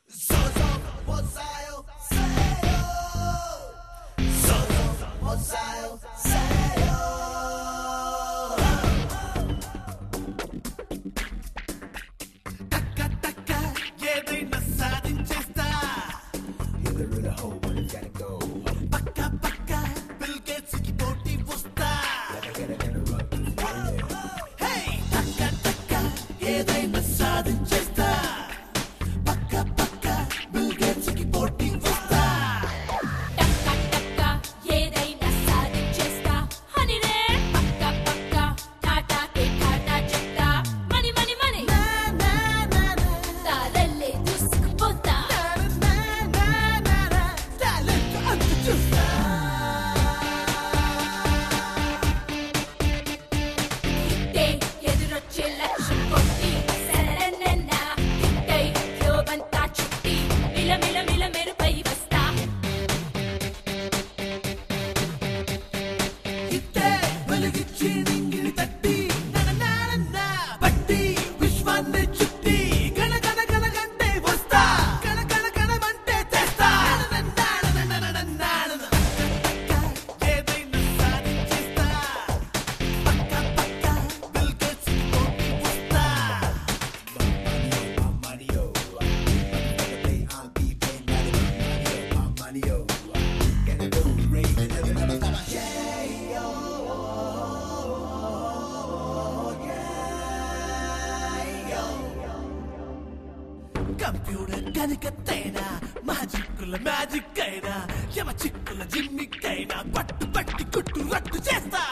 computer కనికత్తైనా మ్యాజిక్కుల magic అయినా యమ చిక్కుల జిమ్మిక్కైనా పట్టు పట్టి కుట్టు రట్టు చేస్తా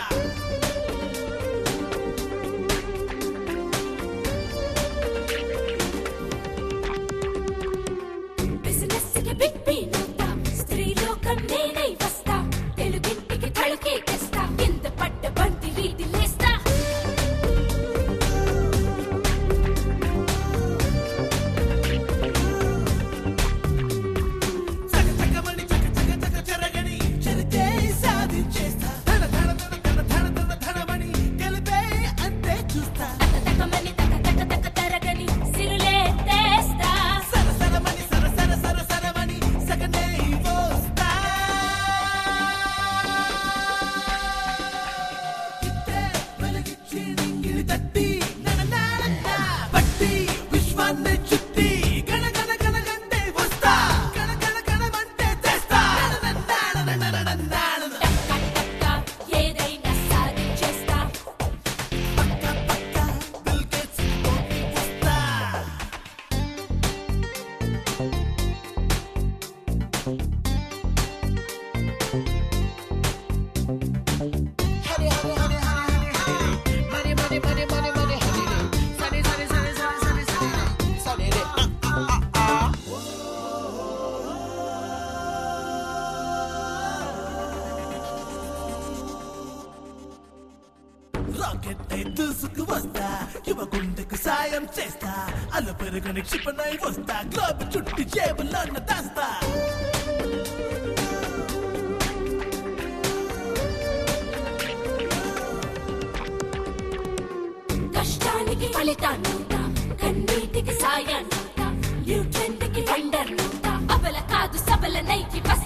బిజినెస్ కి బిగ్ బి నవ్వుతా స్త్రీ లోకం నేనై వస్తా తెలుగింటికి తళకే తెస్తా కింద పడ్డ బంతి వీధి లేస్తా రాకెట్ అయి దూసుకు వస్తా యువ గుండెకు సాయం చేస్తా అల పెరుగని క్షిపణై వస్తా గ్లోబ్ చుట్టి జేబులో దాస్తా కష్టానికి ఫలితాన్నంతా కన్నీటికి సాయాన్నంతా న్యూట్రెంట్ కి వండర్నంతా అబల కాదు సబల నైకి